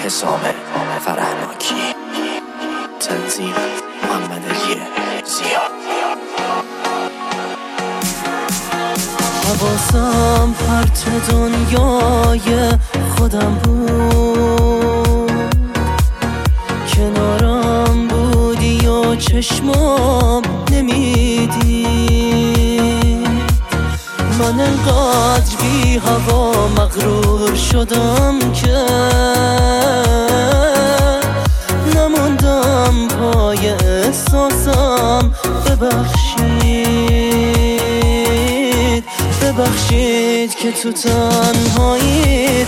حسام فرهناکی، تنظیم محمد علی زیاد. حواسم پرت دنیای خودم بود، کنارم بودی و چشمام نمیدید. من انقدر بی هوا مغرور شدم که نموندم پای احساسم. ببخشید که تو تنهاییت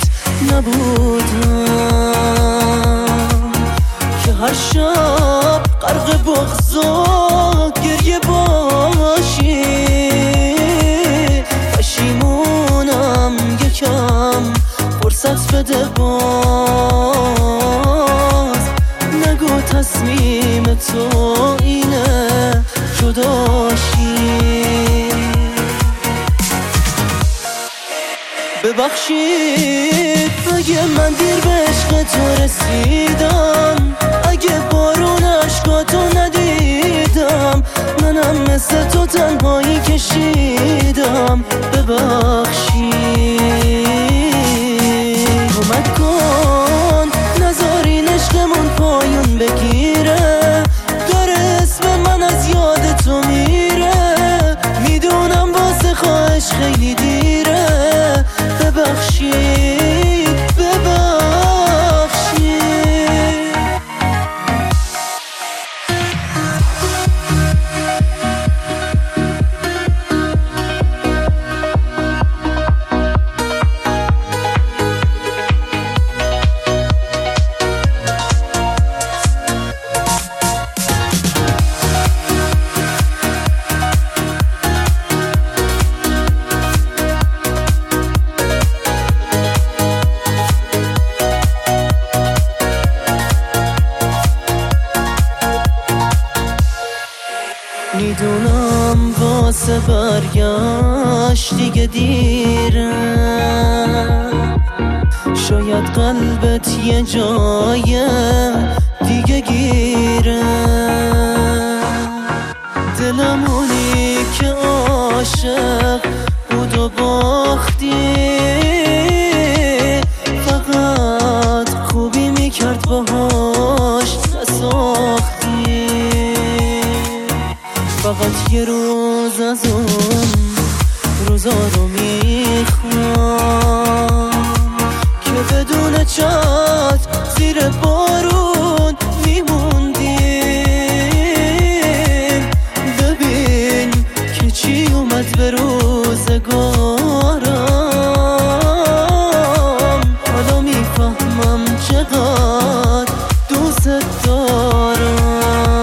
نبودم، که هر شب غرق بغض و گریه باشی. پشیمونم یکم فرصت بده، باز نگو تصمیم تو اینه جداشی. ببخشید اگه من دیر به عشق تو رسیدم، اگه بارون عشقاتو ندیدم، منم مثل تو تنهایی کشیدم. ببخشید کمک کن نذارین عشقمون پایون بگیره، داره اسم من از یاد تو میره. میدونم واسه خواهش خیلی دیره، ببخشید میدونم واسه برگشت دیگه دیره، شاید قلبت یه جای دیگه گیره. دلمونی که عاشق بود و باختی، فقط خوبی میکرد باهاش نساختی. فقط یه روز از اون روزا رو میخوام که بدون چت زیر بارون میموندیم. ببین که چی اومد به روزگارم، حالا میفهمم چقدر دوست دارم.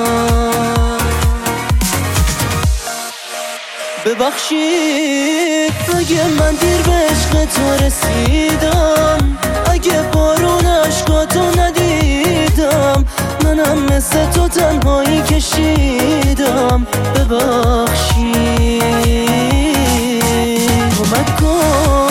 ببخشید اگه من دیر به عشق تو رسیدم، اگه بارون عشقاتو ندیدم، منم مثل تو تنهایی کشیدم. ببخشید کمک کن